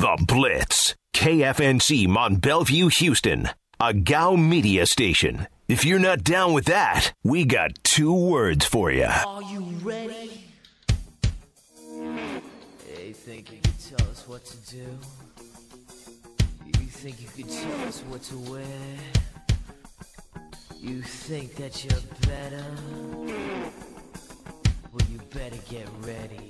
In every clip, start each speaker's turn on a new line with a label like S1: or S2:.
S1: The Blitz. KFNC Mont Bellevue, Houston. A GOW media station. If you're not down with that, we got 2 words for you.
S2: Are you ready? Hey, think you could tell us what to do? You think you could tell us what to wear? You think that you're better? Well, you better get ready.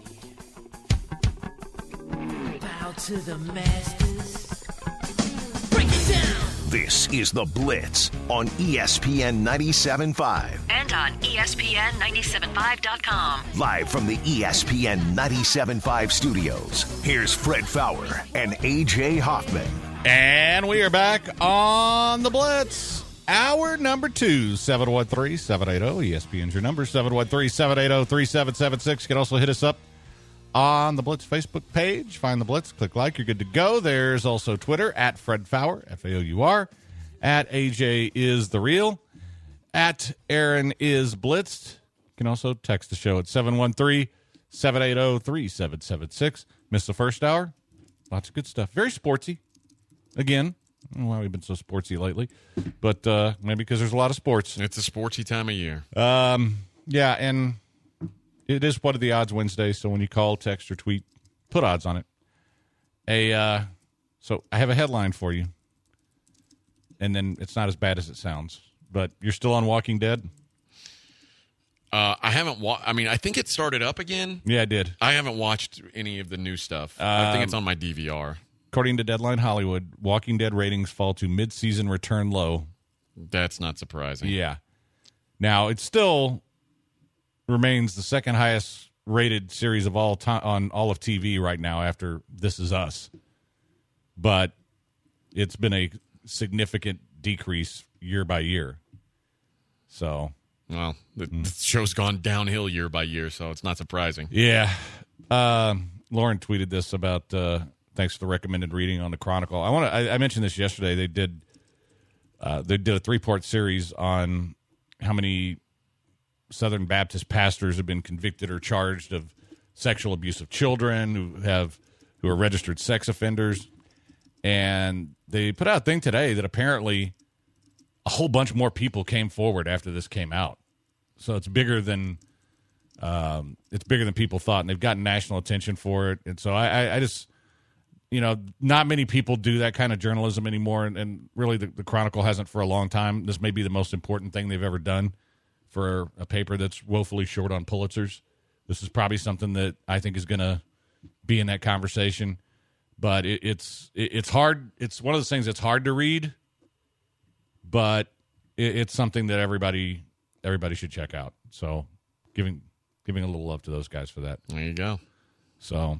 S2: Bow to the masters. Break it down!
S1: This is The Blitz on ESPN 97.5.
S3: And on ESPN 97.5.com.
S1: Live from the ESPN 97.5 studios. Here's Fred Fowler and A.J. Hoffman.
S4: And we are back on The Blitz. Hour number 2, 713-780. ESPN's your number, 713-780-3776. You can also hit us up on the Blitz Facebook page. Find the Blitz, click like, you're good to go. There's also Twitter, at Fred Fowler, F-A-O-U-R, at AJ is the real, at Aaron is blitzed. You can also text the show at 713-780-3776. Missed the first hour? Lots of good stuff. Very sportsy. Again, I don't know why we've been so sportsy lately, but maybe because there's a lot of sports.
S5: It's a sporty time of year.
S4: Yeah, and it is What Are the Odds Wednesday, so when you call, text, or tweet, put odds on it. So I have a headline for you, and then it's not as bad as it sounds, but you're still on Walking Dead?
S5: I haven't I mean, I think it started up again.
S4: Yeah, I did.
S5: I haven't watched any of the new stuff. I think it's on my DVR.
S4: According to Deadline Hollywood, Walking Dead ratings fall to mid-season return low.
S5: That's not surprising.
S4: Yeah. Now, it still remains the second highest rated series of all time on all of TV right now after This Is Us. But it's been a significant decrease year by year. So,
S5: well, the show's gone downhill year by year, so it's not surprising.
S4: Yeah. Lauren tweeted this about thanks for the recommended reading on the Chronicle. I mentioned this yesterday. They did a 3-part series on how many Southern Baptist pastors have been convicted or charged of sexual abuse of children who are registered sex offenders. And they put out a thing today that apparently a whole bunch more people came forward after this came out. So it's bigger than people thought, and they've gotten national attention for it. And so I just, not many people do that kind of journalism anymore, and really the Chronicle hasn't for a long time. This may be the most important thing they've ever done for a paper that's woefully short on Pulitzers. This is probably something that I think is going to be in that conversation. But it's hard. It's one of those things that's hard to read, but it's something that everybody should check out. So giving a little love to those guys for that.
S5: There you go.
S4: So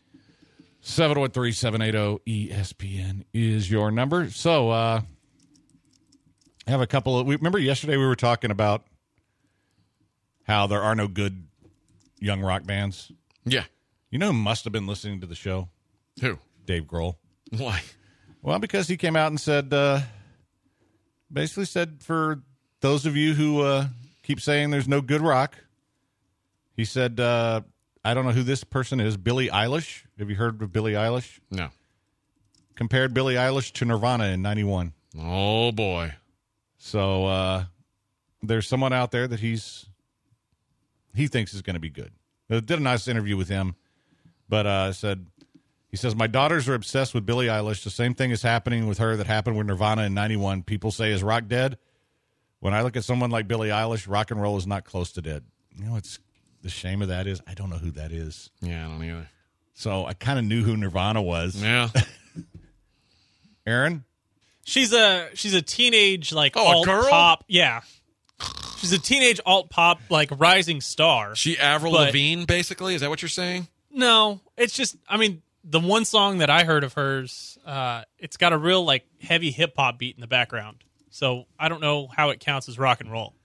S4: 713-780-ESPN is your number. So I have a couple of. Remember yesterday we were talking about how there are no good young rock bands?
S5: Yeah.
S4: You know who must have been listening to the show?
S5: Who?
S4: Dave Grohl.
S5: Why?
S4: Well, because he came out and said, basically said, for those of you who keep saying there's no good rock, he said, I don't know who this person is, Billie Eilish. Have you heard of Billie Eilish?
S5: No.
S4: Compared Billie Eilish to Nirvana in 91.
S5: Oh, boy.
S4: So there's someone out there that he thinks is going to be good. I did a nice interview with him, but he says, my daughters are obsessed with Billie Eilish. The same thing is happening with her that happened with Nirvana in 91. People say, is rock dead? When I look at someone like Billie Eilish, rock and roll is not close to dead. You know what's the shame of that is? I don't know who that is.
S5: Yeah, I don't either.
S4: So I kind of knew who Nirvana was.
S5: Yeah.
S4: Aaron?
S6: She's a teenage, like,
S5: alt
S6: pop. Yeah. She's a teenage alt pop, like, rising star.
S5: She Avril Lavigne, basically? Is that what you're saying?
S6: No, it's just, I mean, the one song that I heard of hers, it's got a real, like, heavy hip hop beat in the background. So I don't know how it counts as rock and roll.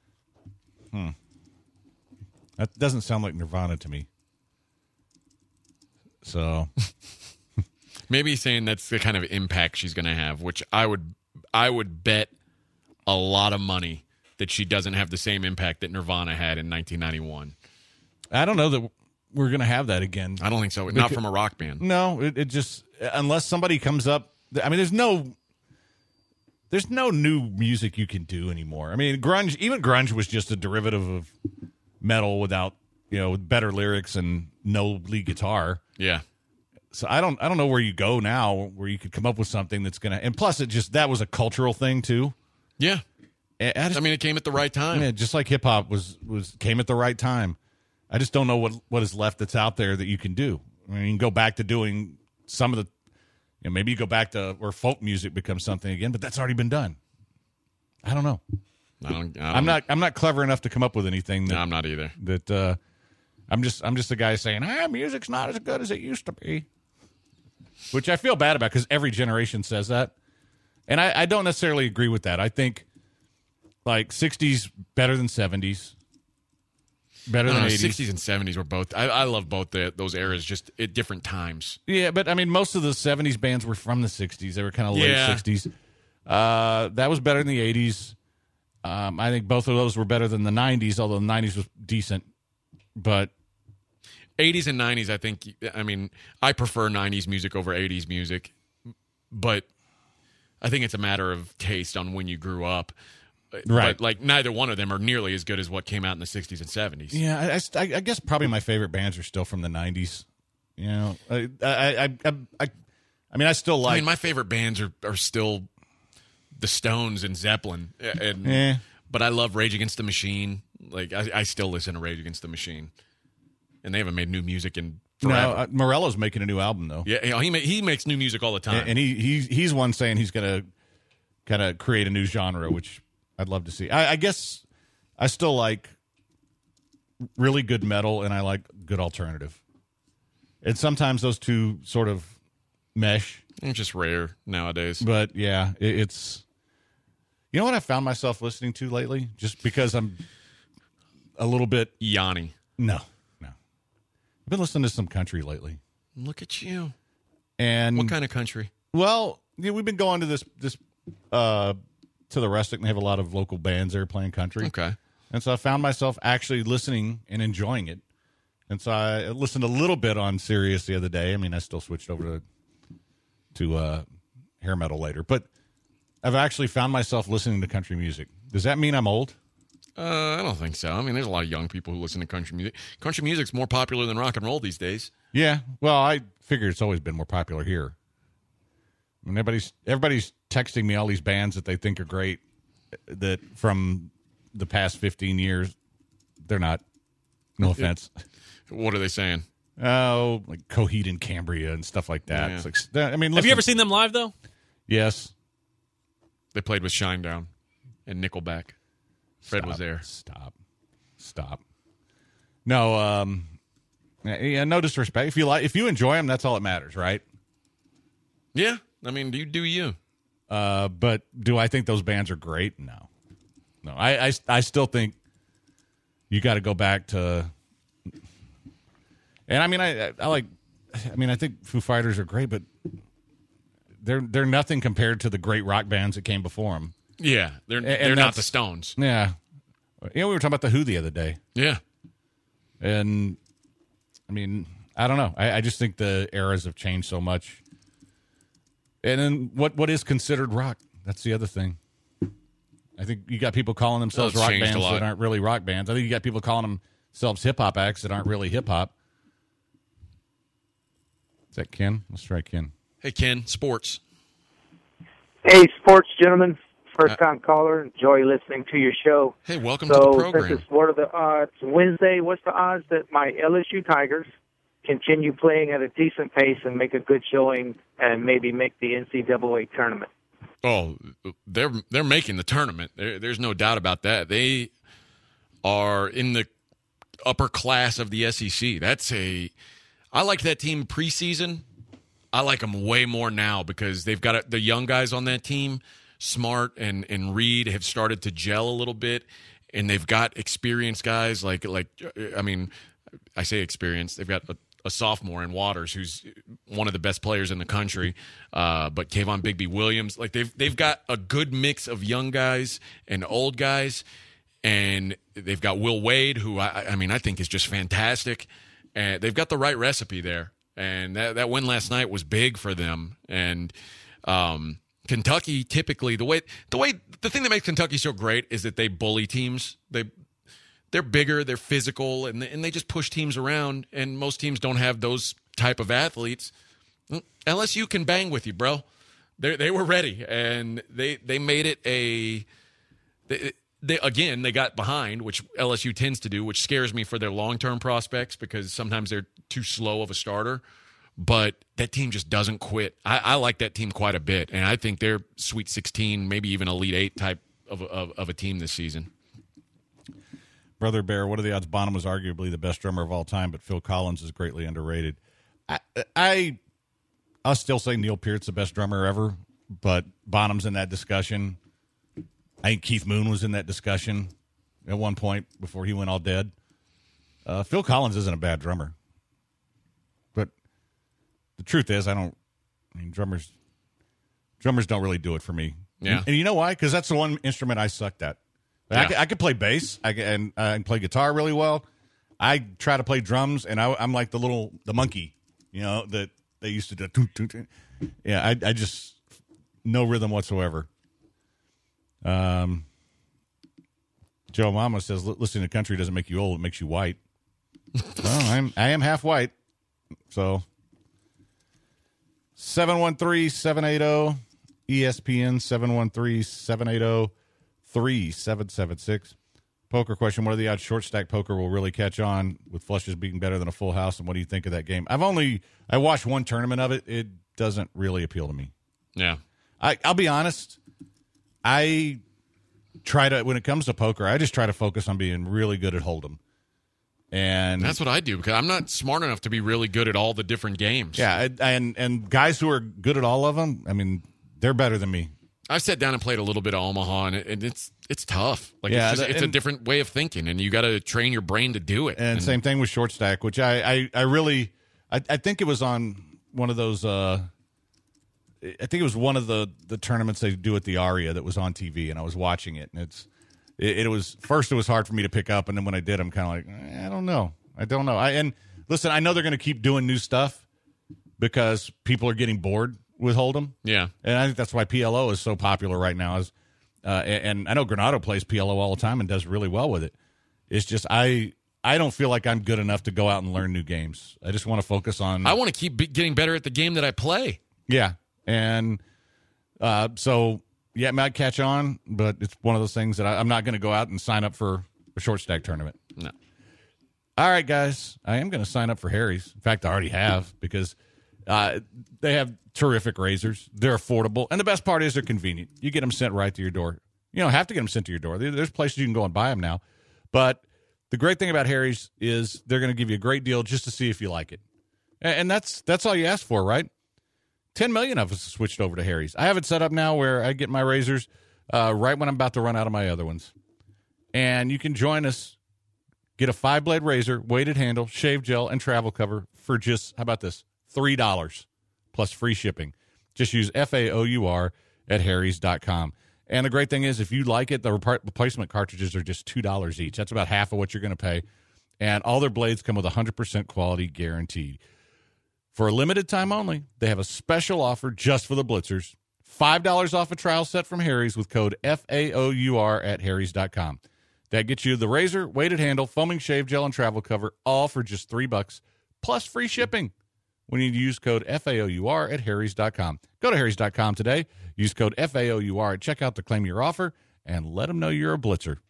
S4: That doesn't sound like Nirvana to me. So
S5: maybe he's saying that's the kind of impact she's going to have, which I would bet a lot of money that she doesn't have the same impact that Nirvana had in 1991.
S4: I don't know that we're going to have that again.
S5: I don't think so. Not from a rock band.
S4: No, it just unless somebody comes up. I mean, there's no new music you can do anymore. I mean, grunge was just a derivative of metal without, with better lyrics and no lead guitar.
S5: Yeah.
S4: So I don't know where you go now where you could come up with something that's going to, and plus that was a cultural thing too.
S5: Yeah.
S4: I
S5: mean, it came at the right time.
S4: Yeah, just like hip hop came at the right time. I just don't know what is left that's out there that you can do. I mean, you can go back to doing some of the, maybe you go back to where folk music becomes something again, but that's already been done. I don't know. I'm not clever enough to come up with anything.
S5: No, I'm not either.
S4: That I'm just a guy saying, music's not as good as it used to be, which I feel bad about because every generation says that, and I don't necessarily agree with that. I think like 60s better than 70s. Better than 80s.
S5: 60s and 70s were both. I love both those eras, just at different times.
S4: Yeah, but I mean, most of the 70s bands were from the 60s. They were kind of late 60s. That was better than the 80s. I think both of those were better than the 90s, although the 90s was decent. But
S5: 80s and 90s, I prefer 90s music over 80s music. But I think it's a matter of taste on when you grew up.
S4: Right.
S5: But, like, neither one of them are nearly as good as what came out in the 60s and 70s.
S4: Yeah, I guess probably my favorite bands are still from the 90s. I still like...
S5: my favorite bands are still the Stones and Zeppelin. But I love Rage Against the Machine. Like, I still listen to Rage Against the Machine. And they haven't made new music in forever.
S4: No, Morello's making a new album, though.
S5: Yeah, he makes new music all the time.
S4: And he's one saying he's going to kind of create a new genre, which... I'd love to see. I guess I still like really good metal, and I like good alternative. And sometimes those two sort of mesh.
S5: It's just rare nowadays.
S4: But, yeah, it's... You know what I found myself listening to lately? Just because I'm a little bit...
S5: Yanni.
S4: No. I've been listening to some country lately.
S5: Look at you.
S4: And
S5: what kind of country?
S4: Well, we've been going to this to the Rustic, and they have a lot of local bands there playing country.
S5: Okay.
S4: And so I found myself actually listening and enjoying it. And so I listened a little bit on Sirius the other day. I mean, I still switched over to hair metal later. But I've actually found myself listening to country music. Does that mean I'm old?
S5: I don't think so. I mean, there's a lot of young people who listen to country music. Country music's more popular than rock and roll these days.
S4: Yeah. Well, I figure it's always been more popular here. I mean, everybody's texting me all these bands that they think are great that from the past 15 years. They're not. No offense.
S5: What are they saying?
S4: Oh, like Coheed and Cambria and stuff like that.
S5: Yeah.
S4: It's like,
S6: have you ever seen them live, though?
S4: Yes.
S5: They played with Shinedown and Nickelback. Fred was there.
S4: Stop. No, no disrespect. If you enjoy them, that's all that matters, right?
S5: Yeah. I mean, you do you.
S4: But do I think those bands are great? No. I still think you got to go back to. And I mean, I think Foo Fighters are great, but they're nothing compared to the great rock bands that came before them.
S5: Yeah, they're not the Stones.
S4: Yeah, we were talking about the Who the other day.
S5: Yeah,
S4: and I mean, I don't know. I just think the eras have changed so much. And then what is considered rock? That's the other thing. I think you got people calling themselves rock bands that aren't really rock bands. I think you got people calling themselves hip-hop acts that aren't really hip-hop. Is that Ken? Let's try Ken.
S5: Hey, Ken, sports.
S7: Hey, sports gentlemen. First-time caller. Enjoy listening to your show.
S5: Hey, welcome to the program.
S7: What are the odds? Wednesday, what's the odds that my LSU Tigers continue playing at a decent pace and make a good showing and maybe make the NCAA tournament?
S5: Oh, they're making the tournament. There's no doubt about that. They are in the upper class of the SEC. I liked that team preseason. I like them way more now because they've got the young guys on that team. Smart and Reed have started to gel a little bit, and they've got experienced guys I say experienced. They've got a sophomore in Waters who's one of the best players in the country, but Kayvon Bigby-Williams. Like they've got a good mix of young guys and old guys, and they've got Will Wade, who I think is just fantastic. And they've got the right recipe there. And that win last night was big for them. And Kentucky typically, the thing that makes Kentucky so great is that they bully teams. They're bigger, they're physical, and they just push teams around. And most teams don't have those type of athletes. LSU can bang with you, bro. They were ready, and they made it they got behind, which LSU tends to do, which scares me for their long-term prospects because sometimes they're too slow of a starter. But that team just doesn't quit. I like that team quite a bit, and I think they're Sweet 16, maybe even Elite 8 type of a team this season.
S4: Brother Bear, what are the odds Bonham was arguably the best drummer of all time, but Phil Collins is greatly underrated? I'll still say Neil Peart's the best drummer ever, but Bonham's in that discussion. I think Keith Moon was in that discussion at one point before he went all dead. Phil Collins isn't a bad drummer. But the truth is, drummers don't really do it for me.
S5: Yeah.
S4: And you know why? Because that's the one instrument I sucked at.
S5: Yeah.
S4: I could play bass, I can play guitar really well. I try to play drums, and I'm like the monkey, that they used to do. Yeah, I just no rhythm whatsoever. Joe Mama says, listening to country doesn't make you old, it makes you white. Well, I am half white. So 713-780 ESPN 713-780-3776. Poker question: what are the odds short stack poker will really catch on with flushes being better than a full house? And what do you think of that game? I watched one tournament of it. It doesn't really appeal to me.
S5: Yeah.
S4: I'll be honest. When it comes to poker, I just try to focus on being really good at Hold'em. And
S5: that's what I do because I'm not smart enough to be really good at all the different games.
S4: Yeah, and guys who are good at all of them, they're better than me.
S5: I've sat down and played a little bit of Omaha, and it's tough. It's a different way of thinking, and you got to train your brain to do it.
S4: And same thing with short stack, which I think it was on one of those. I think it was one of the tournaments they do at the Aria that was on TV, and I was watching it, and it was hard for me to pick up, and then when I did, I'm kind of like, I don't know. And listen, I know they're going to keep doing new stuff because people are getting bored with Hold'em.
S5: Yeah.
S4: And I think that's why PLO is so popular right now. And I know Granado plays PLO all the time and does really well with it. It's just I don't feel like I'm good enough to go out and learn new games. I just want to focus on...
S5: I want to keep getting better at the game that I play.
S4: Yeah. And so, yeah, it might catch on, but it's one of those things that I'm not going to go out and sign up for a short stack tournament.
S5: No.
S4: All right, guys. I am going to sign up for Harry's. In fact, I already have because they have terrific razors. They're affordable. And the best part is they're convenient. You get them sent right to your door. You don't have to get them sent to your door. There's places you can go and buy them now. But the great thing about Harry's is they're going to give you a great deal just to see if you like it. And that's all you ask for, right? 10 million of us have switched over to Harry's. I have it set up now where I get my razors right when I'm about to run out of my other ones. And you can join us. Get a 5-blade razor, weighted handle, shave gel, and travel cover for just, how about this, $3 plus free shipping. Just use FAOUR at harrys.com. And the great thing is, if you like it, the replacement cartridges are just $2 each. That's about half of what you're going to pay. And all their blades come with 100% quality guaranteed. For a limited time only, they have a special offer just for the Blitzers. $5 off a trial set from Harry's with code FAOUR at harrys.com. That gets you the razor, weighted handle, foaming shave gel, and travel cover, all for just $3 plus free shipping when you use code FAOUR at harrys.com. Go to harrys.com today. Use code FAOUR at checkout to claim your offer, and let them know you're a Blitzer.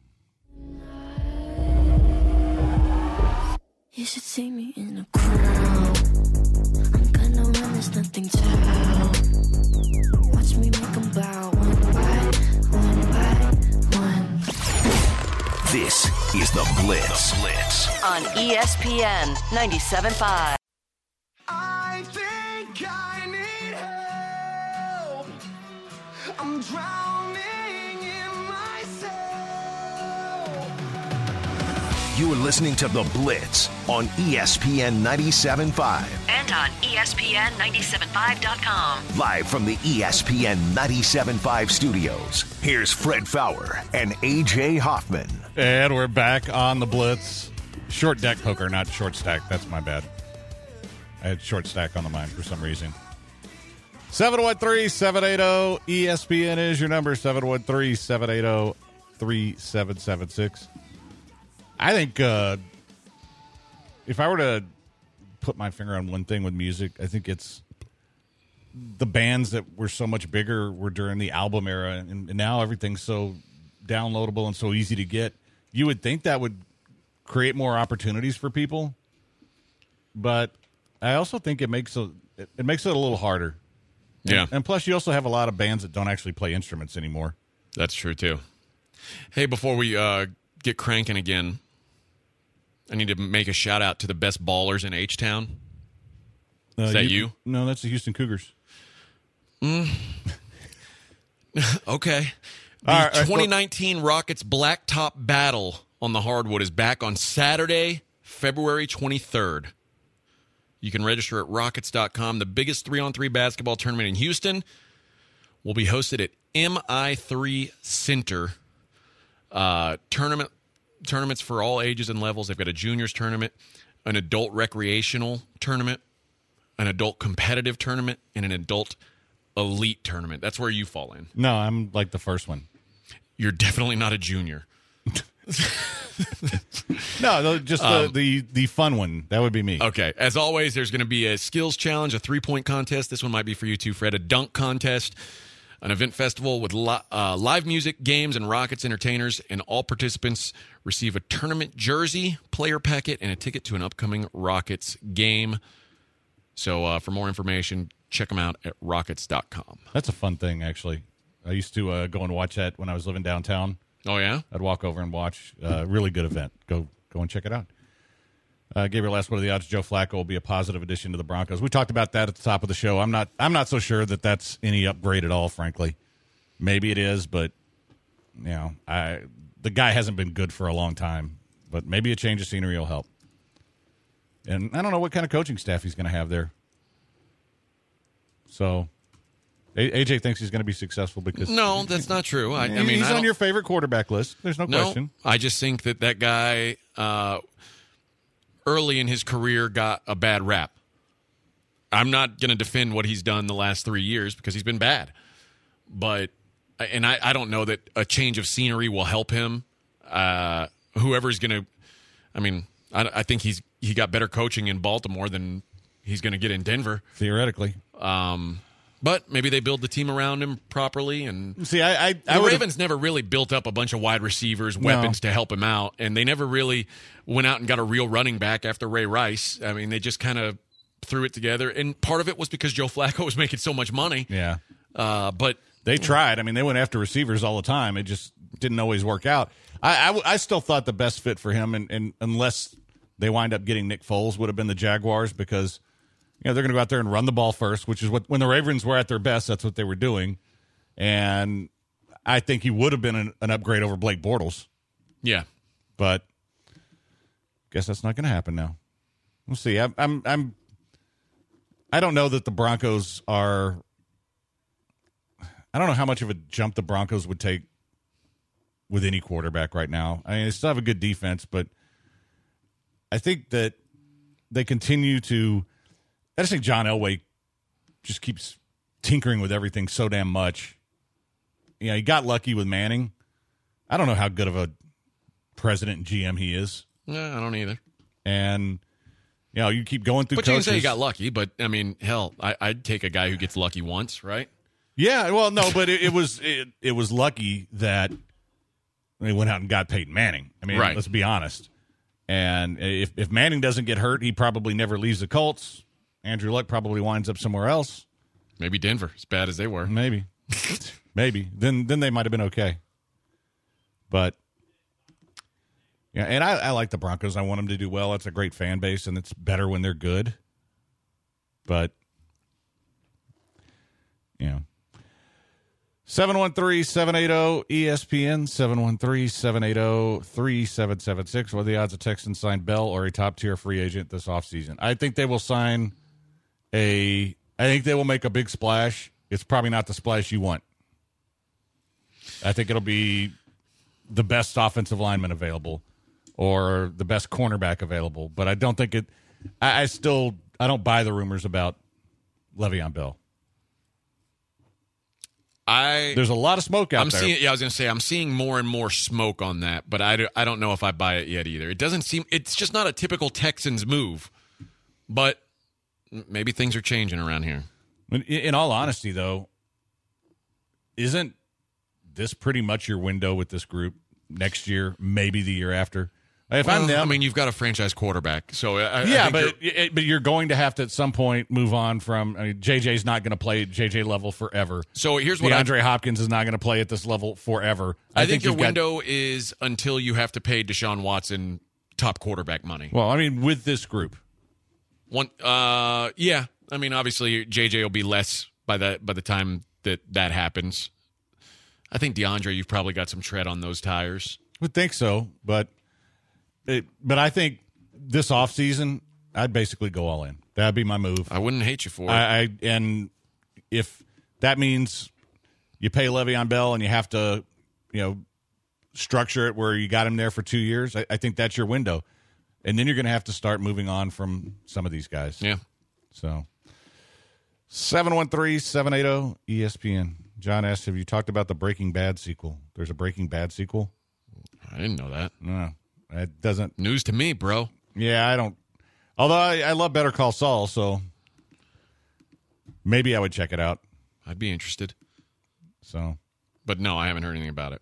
S8: You should see me in a crowd. I'm gonna run, there's nothing to help. Watch me make them bow one by one.
S1: This is The Blitz.
S3: On ESPN 97.5.
S9: I think I need help. I'm drowning in myself.
S1: You are listening to The Blitz on ESPN 97.5.
S3: And on ESPN975.com.
S1: Live from the ESPN 97.5 studios, here's Fred Fowler and A.J. Hoffman.
S4: And we're back on The Blitz. Short deck poker, not short stack. That's my bad. I had short stack on the mind for some reason. 713-780-ESPN is your number. 713-780-3776. I think if I were to put my finger on one thing with music, I think it's the bands that were so much bigger were during the album era, and now everything's so downloadable and so easy to get. You would think that would create more opportunities for people, but I also think it makes it a little harder.
S5: Yeah.
S4: And plus, you also have a lot of bands that don't actually play instruments anymore.
S5: That's true, too. Hey, before we get cranking again, I need to make a shout-out to the best ballers in H-Town. Is that you?
S4: No, that's the Houston Cougars.
S5: Okay. The
S4: All right,
S5: 2019 Rockets Blacktop Battle on the hardwood is back on Saturday, February 23rd. You can register at Rockets.com. The biggest 3-on-3 basketball tournament in Houston will be hosted at MI3 Center. Tournaments for all ages and levels. They've got a juniors tournament, an adult recreational tournament, an adult competitive tournament, and an adult elite tournament. That's where you fall in.
S4: No, I'm like the first one.
S5: You're definitely not a junior.
S4: No, just the fun one. That would be me.
S5: Okay. As always, there's going to be a skills challenge, a 3-point contest. This one might be for you too, Fred. A dunk contest, an event festival with live music, games, and Rockets entertainers. And all participants receive a tournament jersey, player packet, and a ticket to an upcoming Rockets game. So for more information, check them out at Rockets.com.
S4: That's a fun thing, actually. I used to go and watch that when I was living downtown.
S5: Oh, yeah?
S4: I'd walk over and watch. Really good event. Go and check it out. Gabriel asked, what are the odds Joe Flacco will be a positive addition to the Broncos? We talked about that at the top of the show. I'm not so sure that that's any upgrade at all, frankly. Maybe it is, but the guy hasn't been good for a long time. But maybe a change of scenery will help. And I don't know what kind of coaching staff he's going to have there. So AJ thinks he's going to be successful because...
S5: No, that's not true. I mean,
S4: he's on your favorite quarterback list. There's no question.
S5: I just think that guy early in his career got a bad rap. I'm not going to defend what he's done the last 3 years because he's been bad. But, and I don't know that a change of scenery will help him. Whoever's going to... I mean, I think he got better coaching in Baltimore than he's going to get in Denver.
S4: Theoretically.
S5: But maybe they build the team around him properly. And
S4: see, the
S5: Ravens never really built up a bunch of wide receivers, weapons to help him out, and they never really went out and got a real running back after Ray Rice. I mean, they just kind of threw it together, and part of it was because Joe Flacco was making so much money.
S4: Yeah,
S5: but
S4: they tried. I mean, they went after receivers all the time. It just didn't always work out. I still thought the best fit for him, and unless they wind up getting Nick Foles, would have been the Jaguars because. They're going to go out there and run the ball first, which is when the Ravens were at their best, that's what they were doing. And I think he would have been an upgrade over Blake Bortles.
S5: Yeah.
S4: But guess that's not going to happen now. We'll see. I don't know that the Broncos are – I don't know how much of a jump the Broncos would take with any quarterback right now. I mean, they still have a good defense, but I think that they continue to – I just think John Elway just keeps tinkering with everything so damn much. He got lucky with Manning. I don't know how good of a president and GM he is.
S5: Yeah, I don't either.
S4: And, you keep going through
S5: But
S4: coaches.
S5: you can say he got lucky, but, I mean, hell, I'd take a guy who gets lucky once, right?
S4: Yeah, well, no, but it was lucky that they went out and got Peyton Manning. I mean, Let's be honest. And if Manning doesn't get hurt, he probably never leaves the Colts. Andrew Luck probably winds up somewhere else.
S5: Maybe Denver, as bad as they were.
S4: Maybe. Maybe. Then they might have been okay. But, yeah, and I like the Broncos. I want them to do well. It's a great fan base, and it's better when they're good. But, 713-780-ESPN, 713-780-3776. What are the odds of Texans sign Bell or a top-tier free agent this offseason? I think they will sign I think they will make a big splash. It's probably not the splash you want. I think it'll be the best offensive lineman available. or the best cornerback available. But I don't think it. I don't buy the rumors about Le'Veon Bell. There's a lot of smoke out there.
S5: I was going to say I'm seeing more and more smoke on that, but I don't know if I buy it yet either. It doesn't seem. It's just not a typical Texans move, but maybe things are changing around here.
S4: In all honesty, though, isn't this pretty much your window with this group next year, maybe the year after? If I'm them,
S5: I mean, you've got a franchise quarterback, so
S4: but you're going to have to at some point move on from. I mean, JJ's not going to play at JJ level forever.
S5: So here's what
S4: DeAndre Hopkins is not going to play at this level forever.
S5: I think your window is until you have to pay Deshaun Watson top quarterback money.
S4: Well, I mean, with this group,
S5: yeah. I mean, obviously JJ will be less by the time that happens. I think DeAndre, you've probably got some tread on those tires.
S4: Would think so, but I think this offseason, I'd basically go all in. That'd be my move.
S5: I wouldn't hate you for it.
S4: And if that means you pay Le'Veon Bell and you have to, structure it where you got him there for 2 years, I think that's your window. And then you're going to have to start moving on from some of these guys.
S5: Yeah.
S4: So 713-780-ESPN. John asks, have you talked about the Breaking Bad sequel? There's a Breaking Bad sequel?
S5: I didn't know that.
S4: No. It doesn't.
S5: News to me, bro.
S4: Yeah, I don't. Although I love Better Call Saul, so maybe I would check it out.
S5: I'd be interested.
S4: So,
S5: but no, I haven't heard anything about it.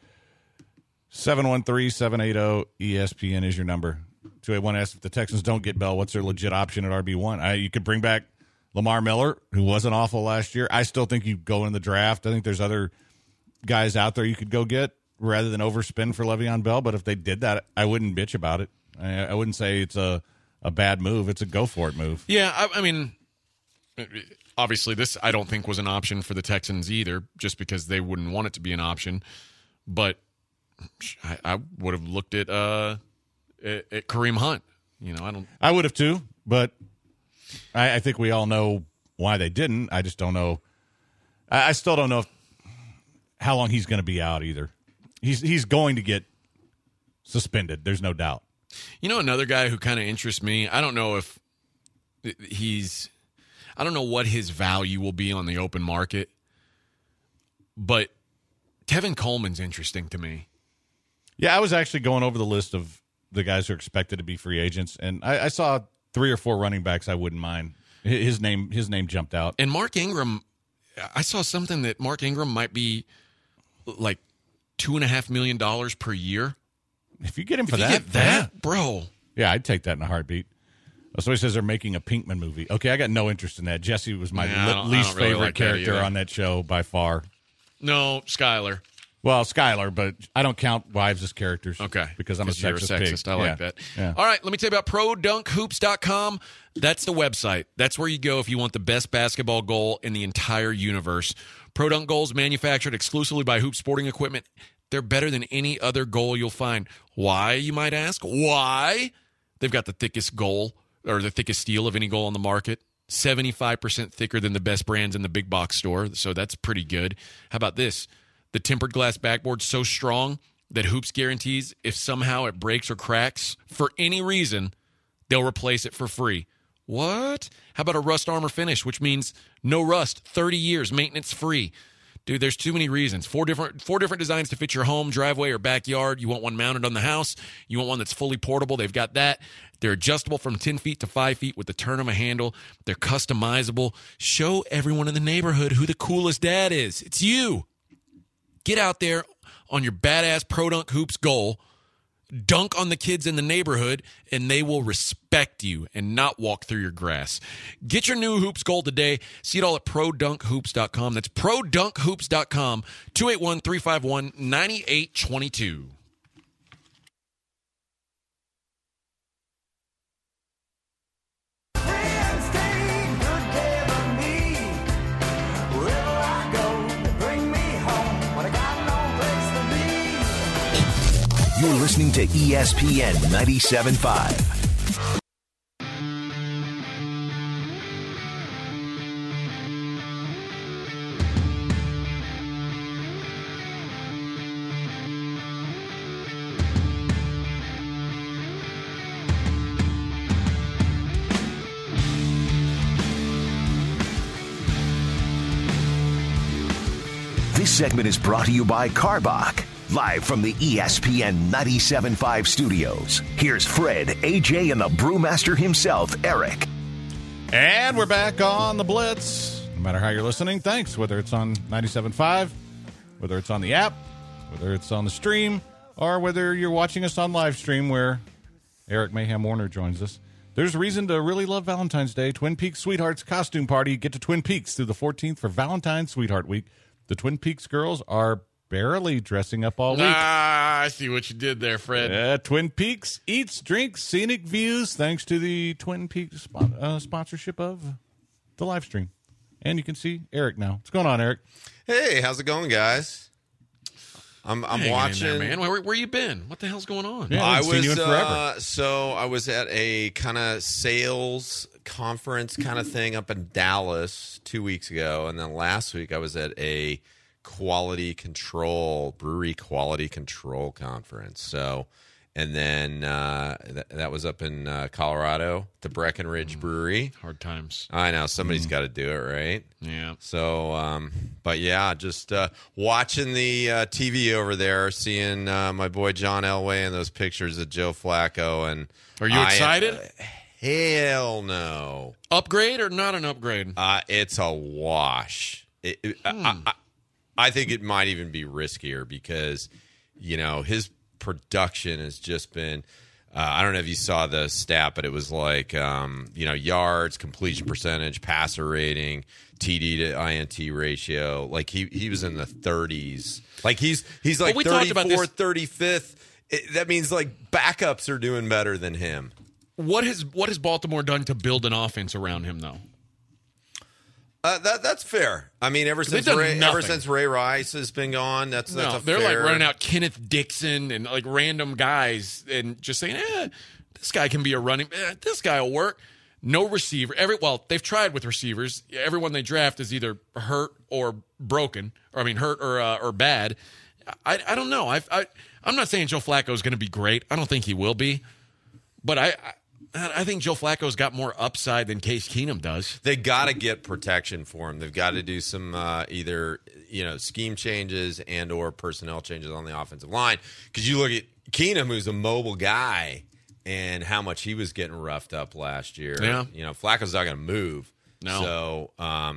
S4: 713-780-ESPN is your number. 281 asks, if the Texans don't get Bell, what's their legit option at RB1? You could bring back Lamar Miller, who wasn't awful last year. I still think you go in the draft. I think there's other guys out there you could go get rather than overspend for Le'Veon Bell. But if they did that, I wouldn't bitch about it. I wouldn't say it's a bad move. It's a go-for-it move.
S5: Yeah, I mean, obviously this I don't think was an option for the Texans either, just because they wouldn't want it to be an option. But I would have looked at Kareem Hunt.
S4: I would have too, but I think we all know why they didn't. I just don't know. I still don't know how long he's going to be out either. He's going to get suspended. There's no doubt.
S5: Another guy who kind of interests me, I don't know if I don't know what his value will be on the open market, but Tevin Coleman's interesting to me.
S4: Yeah, I was actually going over the list of the guys who are expected to be free agents, and I saw 3 or 4 running backs I wouldn't mind. His name jumped out.
S5: And Mark Ingram, I saw something that Mark Ingram might be like $2.5 million per year.
S4: If you get him for that,
S5: bro.
S4: Yeah, I'd take that in a heartbeat. So he says they're making a Pinkman movie. Okay, I got no interest in that. Jesse was my least favorite
S5: really like
S4: character on that show by far.
S5: No, Skyler.
S4: Well, Skyler, but I don't count wives as characters.
S5: Okay.
S4: Because I'm a sexist pig.
S5: I like that.
S4: Yeah.
S5: All right, let me tell you about ProDunkHoops.com. That's the website. That's where you go if you want the best basketball goal in the entire universe. Pro Dunk goals manufactured exclusively by Hoop Sporting Equipment. They're better than any other goal you'll find. Why, you might ask? Why? They've got the thickest goal, or the thickest steel of any goal on the market. 75% thicker than the best brands in the big box store, so that's pretty good. How about this? The tempered glass backboard's so strong that Hoops guarantees if somehow it breaks or cracks for any reason, they'll replace it for free. What? How about a rust armor finish, which means no rust, 30 years, maintenance free. Dude, there's too many reasons. Four different designs to fit your home, driveway, or backyard. You want one mounted on the house. You want one that's fully portable. They've got that. They're adjustable from 10 feet to 5 feet with the turn of a handle. They're customizable. Show everyone in the neighborhood who the coolest dad is. It's you. Get out there on your badass Pro Dunk Hoops goal. Dunk on the kids in the neighborhood, and they will respect you and not walk through your grass. Get your new Hoops goal today. See it all at ProDunkHoops.com. That's ProDunkHoops.com, 281-351-9822.
S1: You're listening to ESPN 97.5. This segment is brought to you by Carbach. Live from the ESPN 97.5 studios, here's Fred, AJ, and the brewmaster himself, Eric.
S4: And we're back on the Blitz. No matter how you're listening, thanks. Whether it's on 97.5, whether it's on the app, whether it's on the stream, or whether you're watching us on live stream where Eric Mayhem Warner joins us. There's a reason to really love Valentine's Day. Twin Peaks Sweethearts Costume Party. Get to Twin Peaks through the 14th for Valentine's Sweetheart Week. The Twin Peaks girls are barely dressing up all week.
S5: I see what you did there, Fred.
S4: Twin Peaks eats, drinks, scenic views, thanks to the Twin Peaks sponsorship of the live stream. And you can see Eric now. What's going on, Eric?
S10: Hey, how's it going, guys? I'm watching.
S5: In there, man. Where you been? What the hell's going on?
S4: Yeah,
S10: I
S4: seen you in forever.
S10: So I was at a kind of sales conference kind of thing up in Dallas 2 weeks ago, and then last week I was at a brewery quality control conference. So, and then that was up in Colorado, the Breckenridge Brewery.
S5: Hard times.
S10: I know, somebody's got to do it, right?
S5: Yeah.
S10: So, but yeah, just watching the TV over there, seeing my boy John Elway and those pictures of Joe Flacco. And
S5: are you excited?
S10: Hell no.
S5: Upgrade or not an upgrade?
S10: It's a wash. I think it might even be riskier because, his production has just been I don't know if you saw the stat, but it was like, yards, completion percentage, passer rating, TD to INT ratio. Like he was in the 30s. Like he's like 34th, 35th. That means like backups are doing better than him.
S5: What has Baltimore done to build an offense around him, though?
S10: That's fair. I mean, ever since Ray Rice has been gone, that's a
S5: they're
S10: fair...
S5: like running out Kenneth Dixon and like random guys and just saying, this guy can be a running. This guy will work. No receiver. They've tried with receivers. Everyone they draft is either hurt or broken, hurt or bad. I don't know. I'm not saying Joe Flacco is going to be great. I don't think he will be, but I think Joe Flacco's got more upside than Case Keenum does.
S10: They got to get protection for him. They've got to do some either scheme changes and or personnel changes on the offensive line. Because you look at Keenum, who's a mobile guy, and how much he was getting roughed up last year.
S5: Yeah.
S10: Flacco's not going to move.
S5: No.
S10: So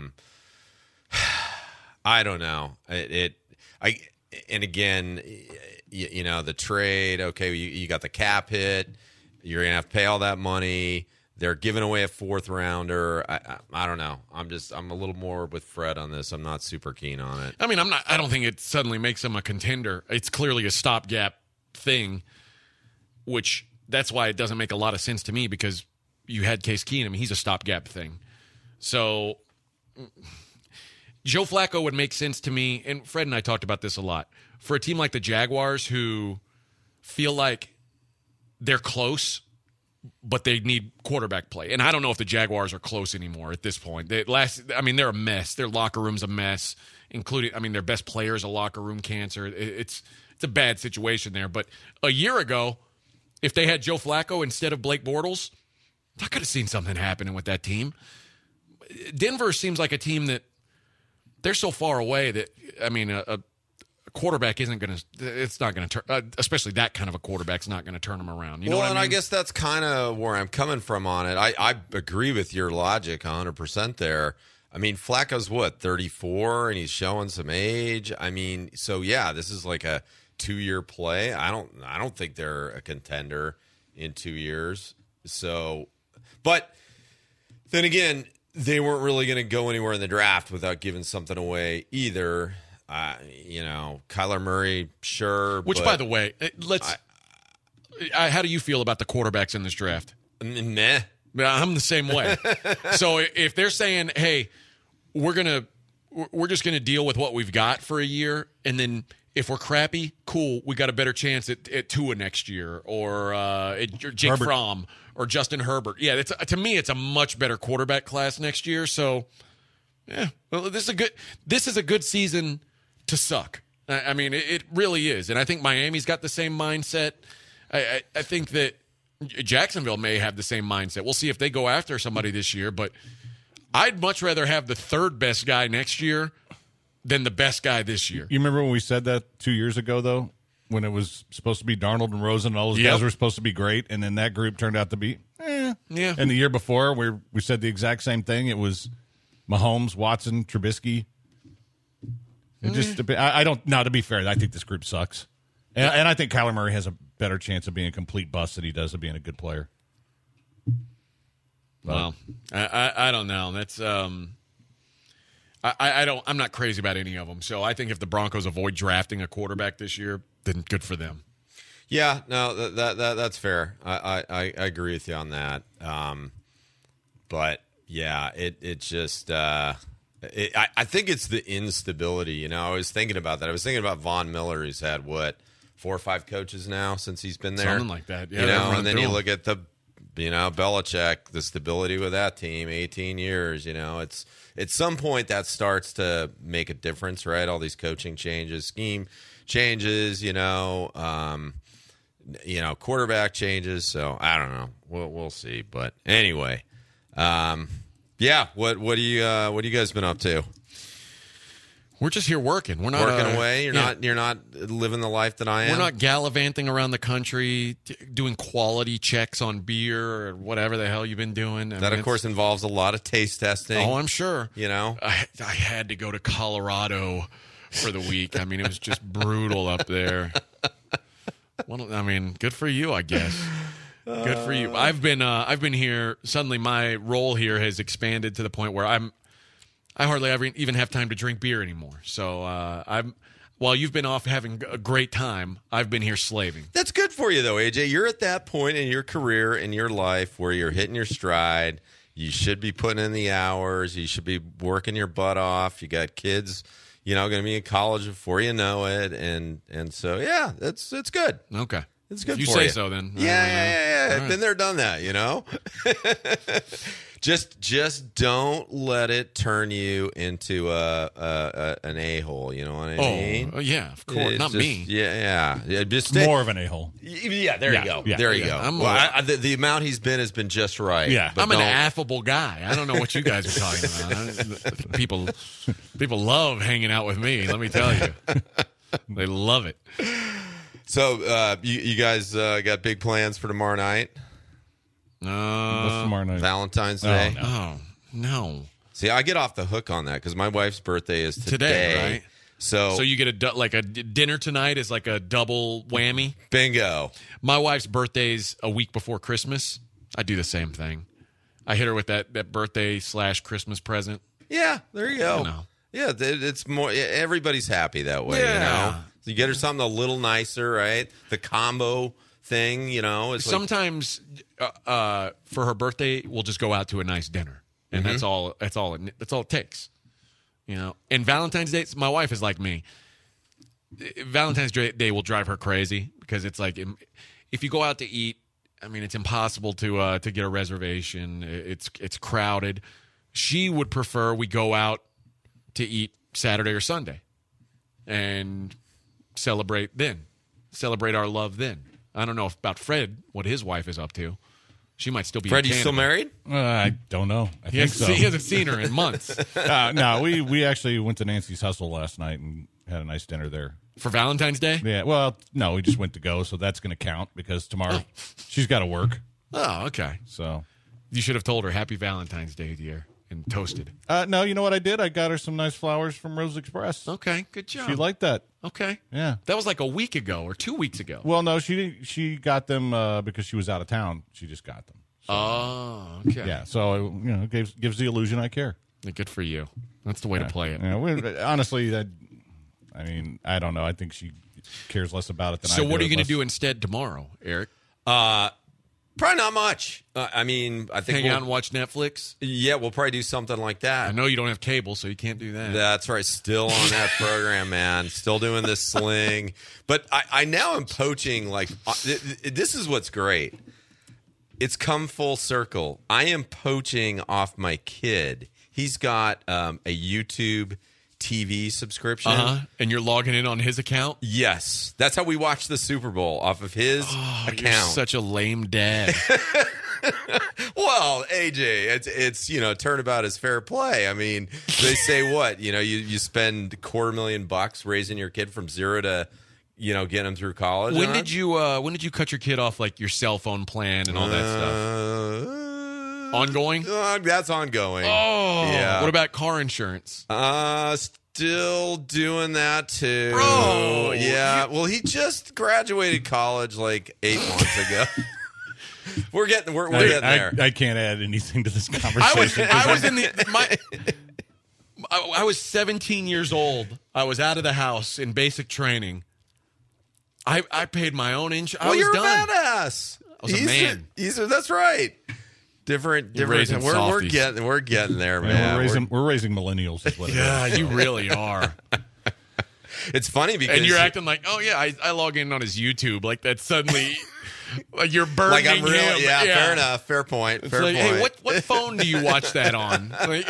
S10: I don't know. And again, the trade. Okay, you got the cap hit. You're going to have to pay all that money. They're giving away a fourth rounder. I don't know. I'm a little more with Fred on this. I'm not super keen on it.
S5: I don't think it suddenly makes him a contender. It's clearly a stopgap thing, which that's why it doesn't make a lot of sense to me because you had Case Keenum. He's a stopgap thing. So Joe Flacco would make sense to me, and Fred and I talked about this a lot. For a team like the Jaguars who feel like they're close, but they need quarterback play. And I don't know if the Jaguars are close anymore at this point. They're a mess. Their locker room's a mess, including, their best player is a locker room cancer. It's a bad situation there. But a year ago, if they had Joe Flacco instead of Blake Bortles, I could have seen something happening with that team. Denver seems like a team that they're so far away that, a quarterback isn't going to – it's not going to turn – especially that kind of a quarterback's not going to turn them around. You know what I mean?
S10: I guess that's kind of where I'm coming from on it. I agree with your logic 100% there. Flacco's 34 and he's showing some age. So yeah, this is like a 2-year play. I don't think they're a contender in 2 years. So, but then again, they weren't really going to go anywhere in the draft without giving something away either. Kyler Murray, sure.
S5: Which, by the way, how do you feel about the quarterbacks in this draft?
S10: Meh.
S5: I'm the same way. So if they're saying, "Hey, we're just gonna deal with what we've got for a year, and then if we're crappy, cool, we got a better chance at Tua next year, or Jake Fromm, or Justin Herbert." Yeah, to me, it's a much better quarterback class next year. So, yeah, well, this is a good season to suck. It really is. And I think Miami's got the same mindset. I think that Jacksonville may have the same mindset. We'll see if they go after somebody this year, but I'd much rather have the third best guy next year than the best guy this year.
S4: You remember when we said that 2 years ago, though, when it was supposed to be Darnold and Rosen and all those
S5: Yep.
S4: guys were supposed to be great, and then that group turned out to be,
S5: Yeah.
S4: And the year before, we said the exact same thing. It was Mahomes, Watson, Trubisky. It just, I don't. Now, to be fair, I think this group sucks, and I think Kyler Murray has a better chance of being a complete bust than he does of being a good player.
S5: Well, I don't know. That's I don't. I'm not crazy about any of them. So I think if the Broncos avoid drafting a quarterback this year, then good for them.
S10: Yeah, no, that's fair. I agree with you on that. But yeah, it just I think it's the instability. You know, I was thinking about that. I was thinking about Von Miller, who's had 4 or 5 coaches now since he's been there,
S5: Something like that. Yeah,
S10: you know,
S5: run
S10: and then
S5: through
S10: you
S5: them.
S10: look at the, Belichick, the stability with that team, 18 years. You know, it's at some point that starts to make a difference, right? All these coaching changes, scheme changes, quarterback changes. So I don't know. We'll see. But anyway, yeah. What do you guys been up to?
S5: We're just here working. We're not
S10: Working away. You're
S5: yeah.
S10: not living the life that I am.
S5: We're not gallivanting around the country doing quality checks on beer or whatever the hell you've been doing.
S10: That, of course, involves a lot of taste testing.
S5: Oh, I'm sure.
S10: You know,
S5: I had to go to Colorado for the week. I mean, it was just brutal up there. Well, I mean, good for you, I guess. Good for you. I've been here. Suddenly, my role here has expanded to the point where I hardly ever even have time to drink beer anymore. So while you've been off having a great time, I've been here slaving.
S10: That's good for you, though, AJ. You're at that point in your career, in your life, where you're hitting your stride. You should be putting in the hours. You should be working your butt off. You got kids, going to be in college before you know it, and so yeah, it's good.
S5: Okay,
S10: it's good.
S5: If you
S10: for
S5: say
S10: you.
S5: so, then
S10: Yeah.
S5: All right.
S10: Been there, done that. Just don't let it turn you into an a-hole. You know what I mean?
S5: Oh, yeah, of course. Not me.
S10: Yeah. Just
S4: More of an a-hole.
S10: Yeah, there you go.
S4: Yeah,
S10: there you
S5: yeah.
S10: go. The amount he's been has been just right.
S4: Yeah.
S10: but
S5: I'm an
S10: don't-
S5: affable guy. I don't know what you guys are talking about. People love hanging out with me. Let me tell you, they love it.
S10: So you guys got big plans for tomorrow night?
S4: What's tomorrow night?
S10: Valentine's Day?
S5: Oh no!
S10: See, I get off the hook on that because my wife's birthday is today.
S5: Right?
S10: So
S5: you get a dinner tonight is like a double whammy.
S10: Bingo.
S5: My wife's birthday's a week before Christmas. I do the same thing. I hit her with that birthday / Christmas present.
S10: Yeah, there you go.
S5: You know.
S10: Yeah, it's more. Everybody's happy that way.
S5: Yeah.
S10: So you get her something a little nicer, right? The combo thing, it's like,
S5: Sometimes for her birthday, we'll just go out to a nice dinner, and that's all it takes. And Valentine's Day, my wife is like me. Valentine's Day will drive her crazy because it's like if you go out to eat, I mean, it's impossible to get a reservation. It's crowded. She would prefer we go out to eat Saturday or Sunday and celebrate our love then. I don't know about Fred, what his wife is up to. She might still be.
S10: Fred, you still married?
S4: I don't know. I think so.
S5: He hasn't seen her in months.
S4: No, we actually went to Nancy's Hustle last night and had a nice dinner there.
S5: For Valentine's Day?
S4: Yeah, well, no, we just went to go, so that's going to count because tomorrow she's got to work.
S5: Oh, okay.
S4: So
S5: You should have told her Happy Valentine's Day, dear, and toasted.
S4: no, you know what I did? I got her some nice flowers from Rose Express.
S5: Okay, good job.
S4: She liked that.
S5: Okay.
S4: Yeah.
S5: That was like a week ago or 2 weeks ago.
S4: Well, no, she got them because she was out of town. She just got them. So,
S5: Oh, okay.
S4: yeah. So gives the illusion I care.
S5: Good for you. That's the way to play it.
S4: Yeah, honestly, I don't know. I think she cares less about it than I do.
S5: So what are you going to
S4: unless-
S5: do instead tomorrow, Eric?
S10: Probably not much. I think
S5: Hang out and watch Netflix?
S10: Yeah, we'll probably do something like that.
S5: I know you don't have cable, so you can't do that.
S10: That's right. Still on that program, man. Still doing this sling. But I now am poaching. Like this is what's great. It's come full circle. I am poaching off my kid. He's got a YouTube TV subscription.
S5: And you're logging in on his account?
S10: Yes. That's how we watch the Super Bowl, off of his account.
S5: You're such a lame dad.
S10: Well, AJ, it's turnabout is fair play. I mean, they say what? You spend $250,000 raising your kid from zero to getting them through college.
S5: When did you cut your kid off, like your cell phone plan and all that stuff? Ongoing?
S10: That's ongoing.
S5: Oh,
S10: yeah.
S5: What about car insurance?
S10: Still doing that too.
S5: Bro,
S10: yeah. Well, he just graduated college like 8 months ago. We're getting there.
S4: I can't add anything to this conversation.
S5: I was 17 years old. I was out of the house in basic training. I paid my own insurance.
S10: Well, you're
S5: done.
S10: a badass.
S5: I was a man.
S10: That's right. Different. We're getting there, man.
S4: We're raising millennials. Is what
S5: yeah, you really are.
S10: It's funny because
S5: and you're acting like, oh yeah, I log in on his YouTube like that. Suddenly, like you're burning
S10: like I'm real.
S5: him.
S10: Yeah, fair enough. Fair point.
S5: It's
S10: fair
S5: like,
S10: point.
S5: hey, what phone do you watch that on? Like,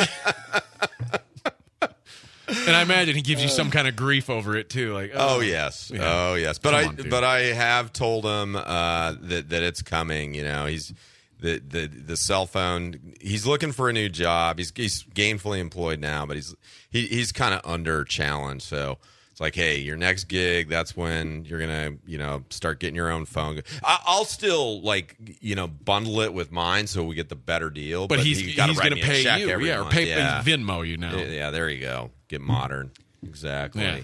S5: and I imagine he gives you some kind of grief over it too. Like,
S10: oh yes,
S5: yeah.
S10: oh yes. But I have told him that it's coming. He's. The cell phone. He's looking for a new job. He's gainfully employed now, but he's kind of under challenge. So it's like, hey, your next gig. That's when you're gonna start getting your own phone. I'll still bundle it with mine so we get the better deal.
S5: But he's going to pay you,
S10: or
S5: pay Venmo you now.
S10: Yeah, there you go. Get modern. Exactly.
S4: Yeah.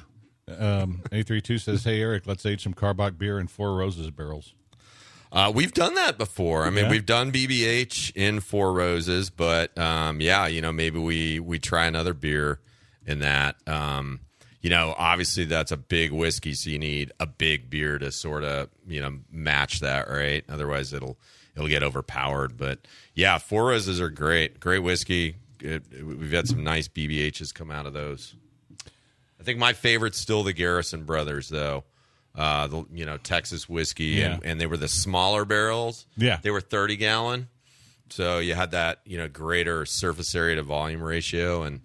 S4: 832 says, hey Eric, let's age some Karbach beer in Four Roses barrels.
S10: We've done that before. I mean, we've done BBH in Four Roses, but maybe we try another beer in that. Obviously that's a big whiskey, so you need a big beer to sort of match that, right? Otherwise, it'll get overpowered. But yeah, Four Roses are great whiskey. We've had some nice BBHs come out of those. I think my favorite's still the Garrison Brothers, though. Texas whiskey, and they were the smaller barrels.
S4: Yeah,
S10: they were 30-gallon, so you had that greater surface area to volume ratio. And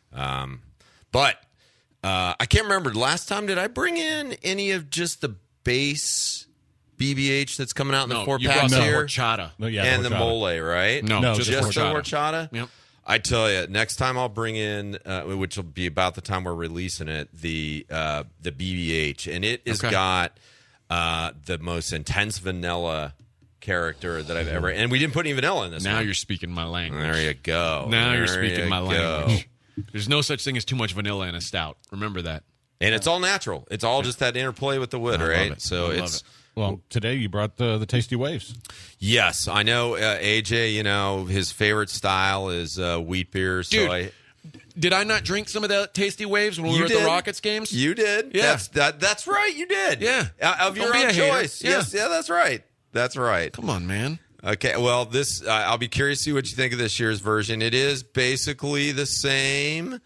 S10: but I can't remember last time. Did I bring in any of just the base BBH that's coming out in the 4-packs here?
S5: Horchata,
S10: and the Mole, right?
S5: No,
S10: just the Horchata.
S5: Yep.
S10: I tell you, next time I'll bring in, which will be about the time we're releasing it, the BBH, and it has got the most intense vanilla character that I've ever. And we didn't put any vanilla in this.
S5: Now
S10: one.
S5: you're speaking my language.
S10: There you go.
S5: Now you're speaking my language. There's no such thing as too much vanilla in a stout. Remember that.
S10: And it's all natural. It's all just that interplay with the wood, right? So it's.
S4: Well, today you brought the Tasty Waves.
S10: Yes, I know AJ, his favorite style is wheat beer. So
S5: Dude, did I not drink some of the Tasty Waves when we were at the Rockets games?
S10: You did.
S5: Yeah.
S10: That's right, you did.
S5: Yeah.
S10: Of your own choice.
S5: Yeah.
S10: Yes, yeah, that's right. That's right.
S5: Come on, man.
S10: Okay, well, this I'll be curious to see what you think of this year's version. It is basically the same.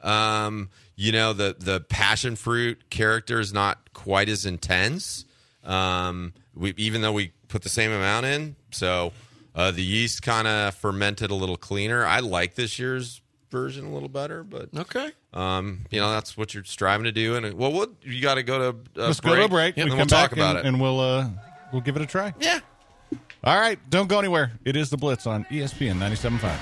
S10: The passion fruit character is not quite as intense. Even though we put the same amount in, so the yeast kind of fermented a little cleaner. I like this year's version a little better, but
S5: okay.
S10: That's what you're striving to do. And you got to go to
S4: let's go to a break.
S10: And
S4: we
S10: we'll talk about
S4: it, and we'll give it a try.
S10: Yeah.
S4: All right, don't go anywhere. It is the Blitz on ESPN 97.5.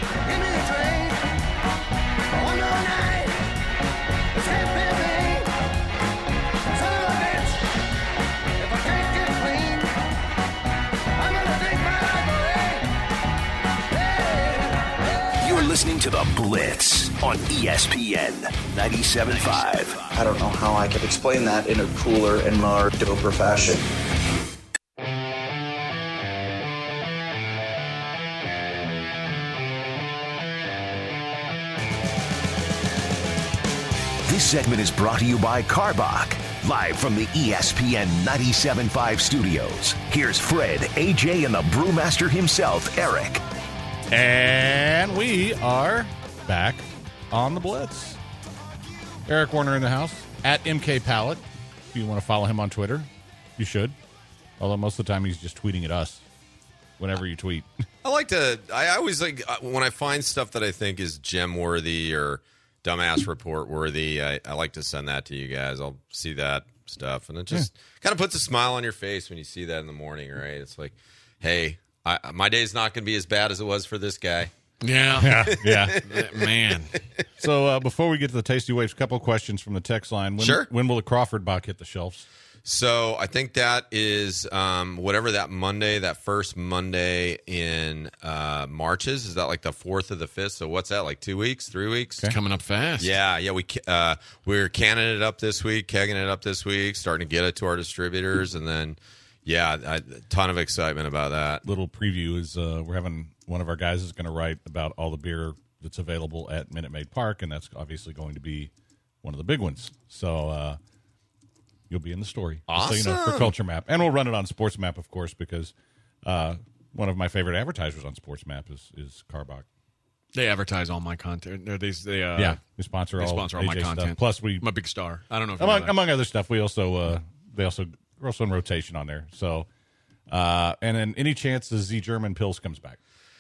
S1: Listening to The Blitz on ESPN 97.5.
S11: I don't know how I could explain that in a cooler and more doper fashion.
S1: This segment is brought to you by Karbach. Live from the ESPN 97.5 studios. Here's Fred, AJ, and the brewmaster himself, Eric.
S4: And we are back on the Blitz. Eric Warner in the house at MK Pallet. If you want to follow him on Twitter, you should. Although most of the time he's just tweeting at us whenever you tweet.
S10: I always like when I find stuff that I think is gem worthy or dumbass report worthy. I like to send that to you guys. I'll see that stuff, and it just kind of puts a smile on your face when you see that in the morning, right? It's like, hey, My day's not going to be as bad as it was for this guy.
S5: Yeah.
S4: Yeah.
S5: Man.
S4: So before we get to the Tasty Waves, a couple of questions from the text line.
S10: Sure.
S4: When will the Crawford box hit the shelves?
S10: So I think that is whatever that first Monday in March is. Is that like the 4th or the 5th? So what's that, like 2 weeks, 3 weeks?
S5: It's coming up fast.
S10: Yeah. We're canning it up this week, kegging it up this week, starting to get it to our distributors, and then a ton of excitement about that.
S4: Little preview is we're having one of our guys is going to write about all the beer that's available at Minute Maid Park, and that's obviously going to be one of the big ones. So you'll be in the story.
S10: Awesome.
S4: So, for Culture Map. And we'll run it on Sports Map, of course, because one of my favorite advertisers on Sports Map is Carbach.
S5: They advertise all my content. They
S4: sponsor all
S5: my
S4: AJ
S5: content.
S4: stuff. Plus,
S5: I'm a big star. I don't know if you know that.
S4: among other stuff, we also we're also in rotation on there. So, and then any chance the Z German Pils comes back?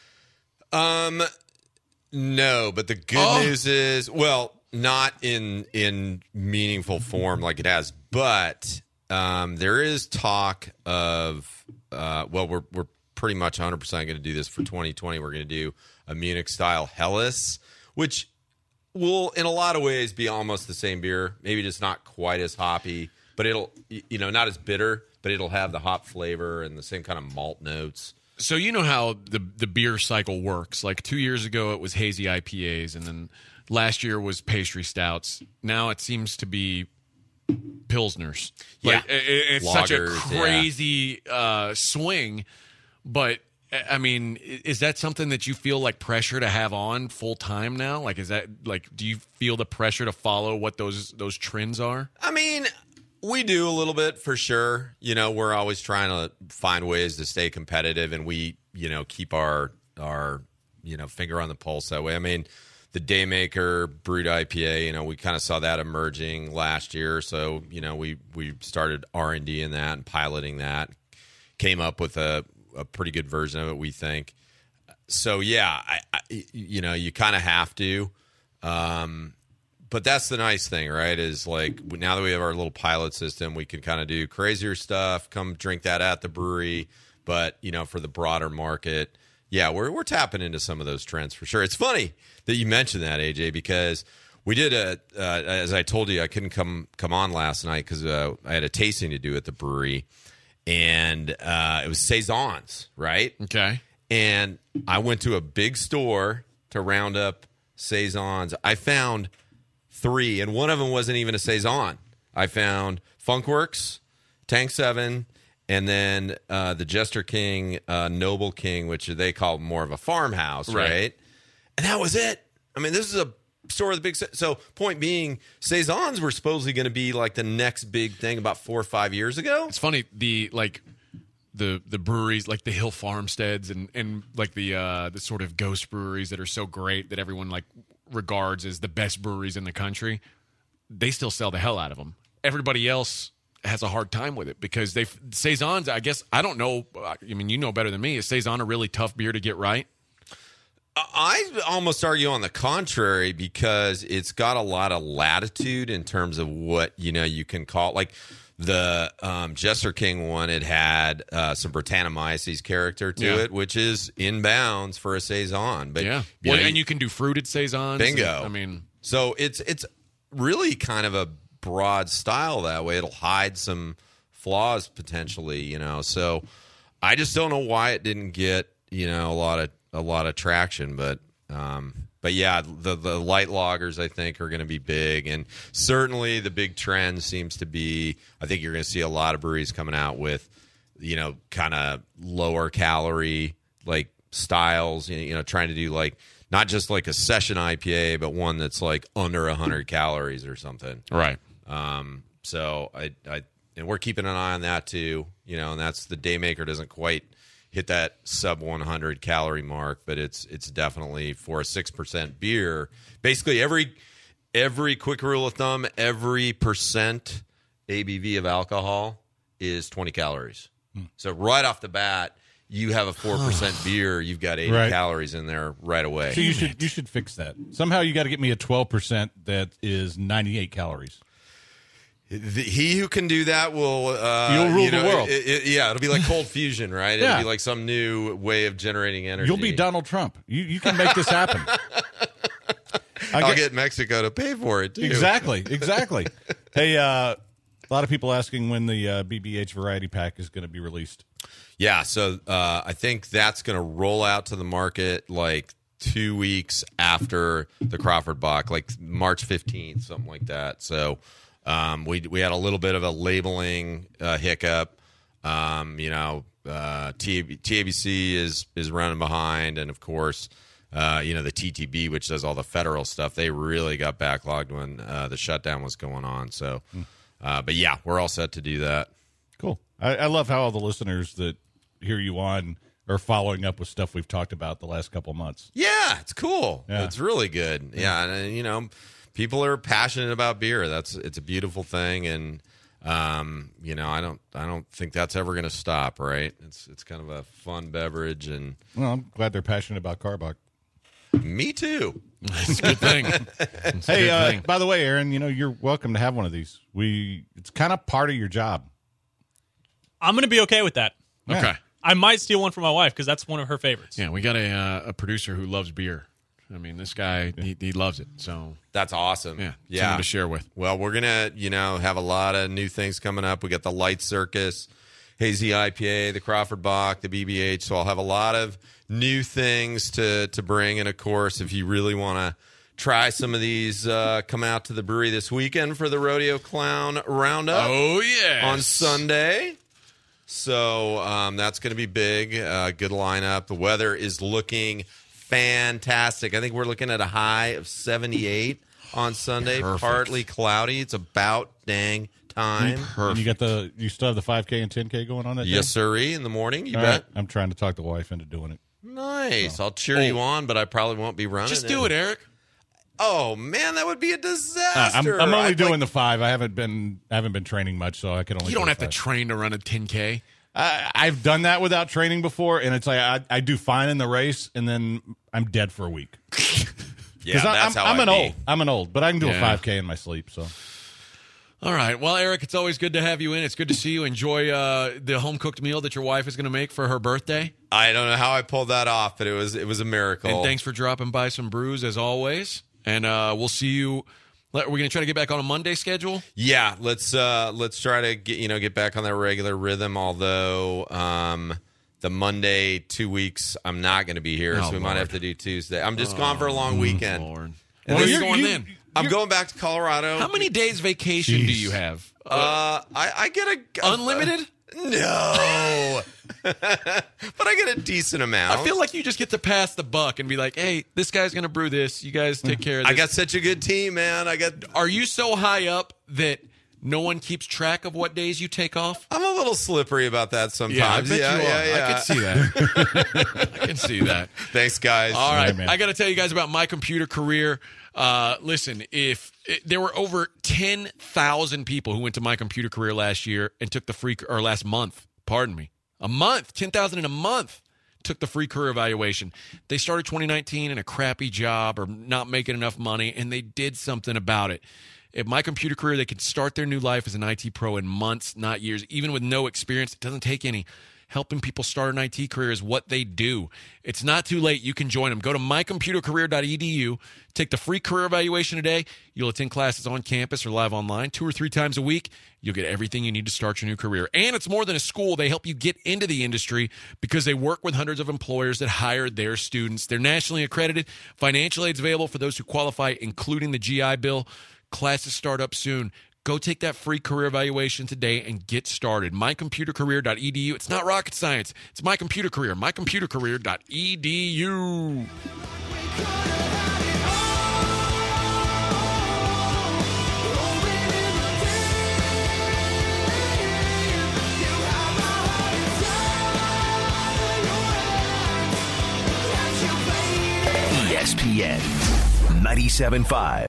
S10: No, but the good news is, well, not in meaningful form like it has, but there is talk of we're pretty much 100% going to do this for 2020. We're going to do a Munich style Helles, which will in a lot of ways be almost the same beer, maybe just not quite as hoppy, but it'll not as bitter, but it'll have the hop flavor and the same kind of malt notes.
S5: So you know how the beer cycle works. Like 2 years ago, it was hazy IPAs, and then last year was pastry stouts. Now it seems to be Pilsners.
S10: Yeah.
S5: Like, it's
S10: Lagers,
S5: such a crazy swing. But, I mean, is that something that you feel like pressure to have on full time now? Like, is that like, do you feel the pressure to follow what those trends are?
S10: I mean, we do a little bit for sure. We're always trying to find ways to stay competitive, and we, keep our finger on the pulse that way. I mean, the Daymaker Brewed IPA, we kind of saw that emerging last year. So, we started R&D in that and piloting that. Came up with a pretty good version of it, we think. So, yeah, you kind of have to. But that's the nice thing, right, is like now that we have our little pilot system, we can kind of do crazier stuff, come drink that at the brewery. But, for the broader market, yeah, we're tapping into some of those trends for sure. It's funny that you mentioned that, AJ, because we did as I told you, I couldn't come on last night because I had a tasting to do at the brewery, and it was Saisons, right?
S5: Okay.
S10: And I went to a big store to round up Saisons. I found 3, and one of them wasn't even a Saison. I found Funkworks, Tank 7, and then the Jester King, Noble King, which they call more of a farmhouse, right? And that was it. I mean, this is a store with a big... So, point being, Saisons were supposedly going to be like the next big thing about 4 or 5 years ago.
S5: It's funny, the breweries, like the Hill Farmsteads and like the sort of ghost breweries that are so great that everyone like regards as the best breweries in the country, they still sell the hell out of them. Everybody else has a hard time with it because Saisons, I guess, I don't know. I mean, you know better than me. Is Saison a really tough beer to get right?
S10: I almost argue on the contrary because it's got a lot of latitude in terms of what, you can call it. Like the Jester King one, it had some Brettanomyces character to it, which is in bounds for a Saison. But
S5: yeah. And you can do fruited Saisons.
S10: Bingo.
S5: And,
S10: so it's really kind of a broad style that way. It'll hide some flaws potentially, So I just don't know why it didn't get, a lot of traction, but yeah, the light lagers I think are going to be big, and certainly the big trend seems to be I think you're going to see a lot of breweries coming out with kind of lower calorie like styles, trying to do like not just like a session IPA, but one that's like under 100 calories or something.
S5: Right.
S10: So and we're keeping an eye on that too, and that's the Daymaker doesn't quite hit that sub 100 calorie mark, but it's definitely for a 6% beer. Basically, every quick rule of thumb, every percent ABV of alcohol is 20 calories. So right off the bat, you have a 4% beer, you've got 80 calories in there right away.
S4: So you should fix that. Somehow you got to get me a 12% that is 98 calories.
S10: He who can do that will
S4: You'll rule the world.
S10: It'll be like cold fusion, right?
S4: Yeah.
S10: It'll be like some new way of generating energy.
S4: You'll be Donald Trump. You can make this happen.
S10: I'll get Mexico to pay for it, too.
S4: Exactly. Hey, a lot of people asking when the BBH Variety Pack is going to be released.
S10: Yeah, so I think that's going to roll out to the market like 2 weeks after the Crawford Bach, like March 15th, something like that. So we had a little bit of a labeling hiccup. TABC is running behind, and of course, the TTB, which does all the federal stuff, they really got backlogged when the shutdown was going on. So, but yeah, we're all set to do that.
S4: Cool. I love how all the listeners that hear you on are following up with stuff we've talked about the last couple months.
S10: Yeah, it's cool.
S4: Yeah.
S10: It's really good. Yeah, and people are passionate about beer. It's a beautiful thing, and I don't think that's ever going to stop. Right? It's kind of a fun beverage, and
S4: well, I'm glad they're passionate about Carbach.
S10: Me too.
S5: It's a good thing.
S4: Hey, by the way, Aaron, you're welcome to have one of these. It's kind of part of your job.
S6: I'm going to be okay with that.
S4: Yeah.
S5: Okay.
S6: I might steal one from my wife because that's one of her favorites.
S5: Yeah, we got a producer who loves beer. I mean, this guy, he loves it. So
S10: that's awesome.
S5: Yeah, someone to share with.
S10: Well, we're gonna, have a lot of new things coming up. We got the Light Circus, Hazy IPA, the Crawford Bach, the BBH. So I'll have a lot of new things to bring. And of course, if you really want to try some of these, come out to the brewery this weekend for the Rodeo Clown Roundup.
S5: Oh yeah,
S10: on Sunday. So that's going to be big. Good lineup. The weather is looking fantastic. I think we're looking at a high of 78 on Sunday.
S5: Perfect.
S10: Partly cloudy. It's about dang time.
S4: Perfect. And you still have the 5K and 10K going on that day?
S10: Yes, sirree. In the morning, you
S4: All
S10: bet.
S4: right. I'm trying to talk the wife into doing it.
S10: Nice. I'll cheer you on, but I probably won't be running.
S5: Just do it, Eric.
S10: Oh man, that would be a disaster.
S4: I'm only doing the 5. I haven't been training much, so I can only.
S5: You don't
S4: do
S5: have to
S4: 5.
S5: train to run a 10K.
S4: I've done that without training before, and it's like I do fine in the race, and then I'm dead for a week.
S10: Yeah, that's how I'd be.
S4: I'm an old, but I can do a 5K in my sleep. So,
S5: all right. Well, Eric, it's always good to have you in. It's good to see you. Enjoy the home cooked meal that your wife is going to make for her birthday.
S10: I don't know how I pulled that off, but it was a miracle.
S5: And thanks for dropping by some brews as always. And we'll see you. We're going to try to get back on a Monday schedule.
S10: Yeah, let's try to get back on that regular rhythm. Although the Monday 2 weeks I'm not going to be here, so we might have to do Tuesday. I'm just gone for a long weekend.
S5: Lord.
S10: And
S5: Where are you going then?
S10: I'm going back to Colorado.
S5: How many days vacation do you have?
S10: I get
S5: unlimited.
S10: No. But I get a decent amount.
S5: I feel like you just get to pass the buck and be like, hey, this guy's going to brew this. You guys take care of this.
S10: I got such a good team, man.
S5: Are you so high up that no one keeps track of what days you take off?
S10: I'm a little slippery about that sometimes.
S5: Yeah, I bet you are.
S10: Yeah.
S5: I can see that. I can see that.
S10: Thanks, guys.
S5: All right.
S4: man.
S5: I got to tell you guys about My Computer Career. Listen, there were over 10,000 people who went to My Computer Career last year and took the free, or last month, pardon me, a month, 10,000 in a month took the free career evaluation. They started 2019 in a crappy job or not making enough money, and they did something about it. At My Computer Career, they could start their new life as an IT pro in months, not years, even with no experience. It doesn't take any. Helping people start an IT career is what they do. It's not too late. You can join them. Go to mycomputercareer.edu. Take the free career evaluation today. You'll attend classes on campus or live online 2 or 3 times a week. You'll get everything you need to start your new career. And it's more than a school. They help you get into the industry because they work with hundreds of employers that hire their students. They're nationally accredited. Financial aid's available for those who qualify, including the GI Bill. Classes start up soon. Go take that free career evaluation today and get started. mycomputercareer.edu. It's not rocket science. It's My Computer Career. mycomputercareer.edu.
S1: ESPN 97.5.